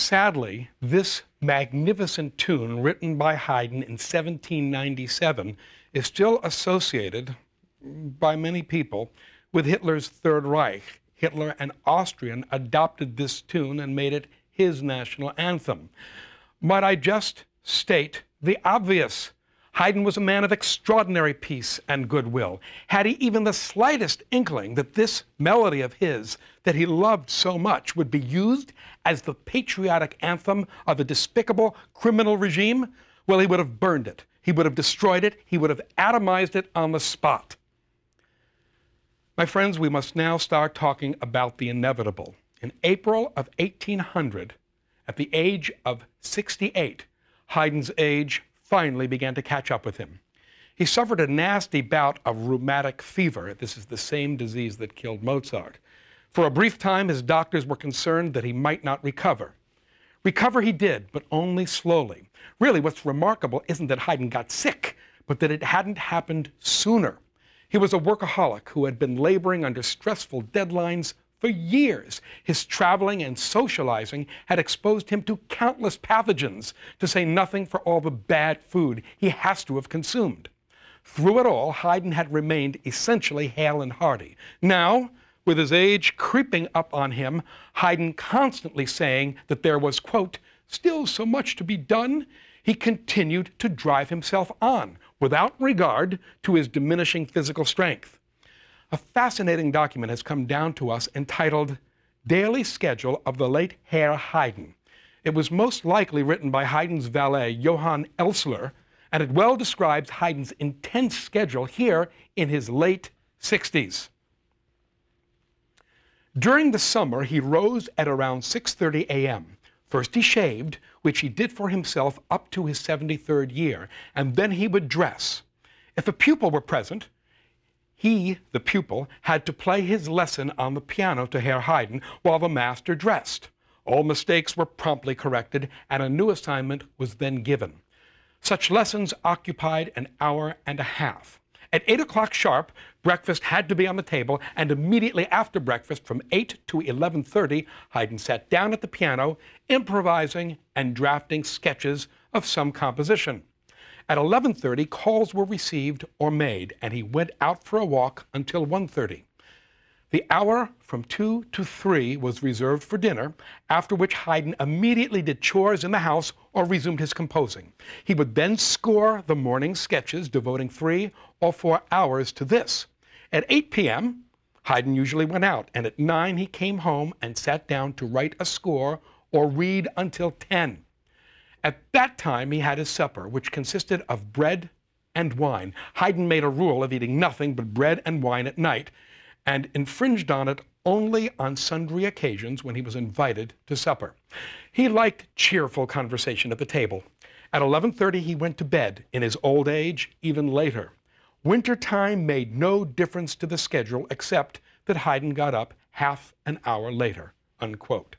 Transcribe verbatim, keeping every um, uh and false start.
Sadly, this magnificent tune, written by Haydn in seventeen ninety-seven, is still associated by many people with Hitler's Third Reich. Hitler, an Austrian, adopted this tune and made it his national anthem. Might I just state the obvious? Haydn was a man of extraordinary peace and goodwill. Had he even the slightest inkling that this melody of his, that he loved so much, would be used as the patriotic anthem of a despicable criminal regime, well, he would have burned it. He would have destroyed it. He would have atomized it on the spot. My friends, we must now start talking about the inevitable. In April of eighteen hundred, at the age of sixty-eight, Haydn's age finally began to catch up with him. He suffered a nasty bout of rheumatic fever. This is the same disease that killed Mozart. For a brief time, his doctors were concerned that he might not recover. Recover he did, but only slowly. Really, what's remarkable isn't that Haydn got sick, but that it hadn't happened sooner. He was a workaholic who had been laboring under stressful deadlines for years. His traveling and socializing had exposed him to countless pathogens, to say nothing for all the bad food he has to have consumed. Through it all, Haydn had remained essentially hale and hearty. Now, with his age creeping up on him, Haydn constantly saying that there was, quote, still so much to be done, he continued to drive himself on, without regard to his diminishing physical strength. A fascinating document has come down to us entitled Daily Schedule of the Late Herr Haydn. It was most likely written by Haydn's valet, Johann Elssler, and it well describes Haydn's intense schedule here in his late sixties. During the summer, he rose at around six thirty a m First he shaved, which he did for himself up to his seventy-third year, and then he would dress. If a pupil were present, he, the pupil, had to play his lesson on the piano to Herr Haydn while the master dressed. All mistakes were promptly corrected, and a new assignment was then given. Such lessons occupied an hour and a half. At eight o'clock sharp, breakfast had to be on the table, and immediately after breakfast, from eight to eleven thirty, Haydn sat down at the piano, improvising and drafting sketches of some composition. At eleven thirty, calls were received or made, and he went out for a walk until one thirty. The hour from two to three was reserved for dinner, after which Haydn immediately did chores in the house or resumed his composing. He would then score the morning sketches, devoting three or four hours to this. At eight p m, Haydn usually went out, and at nine he came home and sat down to write a score or read until ten. At that time, he had his supper, which consisted of bread and wine. Haydn made a rule of eating nothing but bread and wine at night, and infringed on it only on sundry occasions when he was invited to supper. He liked cheerful conversation at the table. At eleven thirty, he went to bed, in his old age, even later. Winter time made no difference to the schedule, except that Haydn got up half an hour later, unquote.